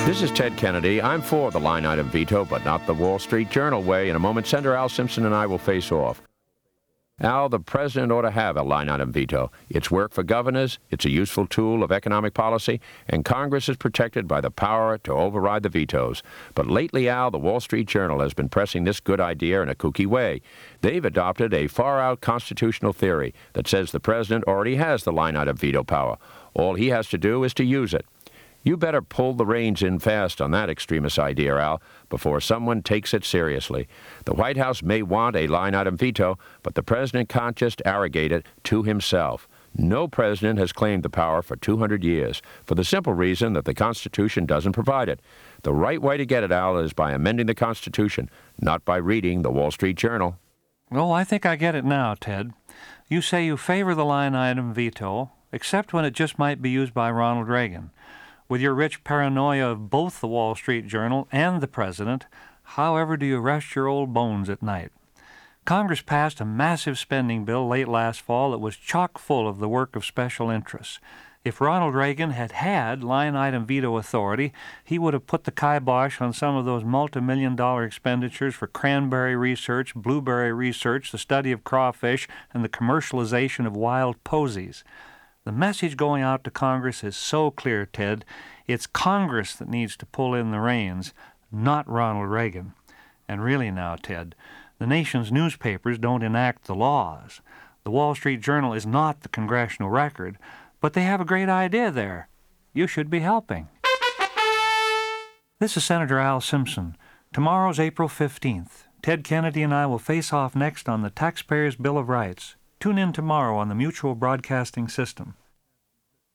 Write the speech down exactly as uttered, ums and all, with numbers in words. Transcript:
This is Ted Kennedy. I'm for the line item veto, but not the Wall Street Journal way. In a moment, Senator Al Simpson and I will face off. Al, the president ought to have a line item veto. It's work for governors, it's a useful tool of economic policy, and Congress is protected by the power to override the vetoes. But lately, Al, the Wall Street Journal has been pressing this good idea in a kooky way. They've adopted a far-out constitutional theory that says the president already has the line item veto power. All he has to do is to use it. You better pull the reins in fast on that extremist idea, Al, before someone takes it seriously. The White House may want a line item veto, but the president can't just arrogate it to himself. No president has claimed the power for two hundred years, for the simple reason that the Constitution doesn't provide it. The right way to get it, Al, is by amending the Constitution, not by reading the Wall Street Journal. Oh, I think I get it now, Ted. You say you favor the line item veto, except when it just might be used by Ronald Reagan. With your rich paranoia of both the Wall Street Journal and the president, however do you rest your old bones at night? Congress passed a massive spending bill late last fall that was chock full of the work of special interests. If Ronald Reagan had had line-item veto authority, he would have put the kibosh on some of those multi-million dollar expenditures for cranberry research, blueberry research, the study of crawfish, and the commercialization of wild posies. The message going out to Congress is so clear, Ted. It's Congress that needs to pull in the reins, not Ronald Reagan. And really now, Ted, the nation's newspapers don't enact the laws. The Wall Street Journal is not the congressional record, but they have a great idea there. You should be helping. This is Senator Al Simpson. Tomorrow's April fifteenth. Ted Kennedy and I will face off next on the Taxpayers' Bill of Rights. Tune in tomorrow on the Mutual Broadcasting System.